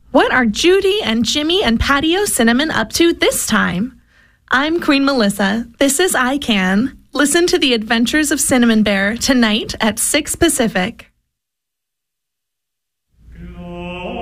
What are Judy and Jimmy and Patio Cinnamon up to this time? I'm Queen Melissa. This is I Can. Listen to the Adventures of Cinnamon Bear tonight at 6 Pacific.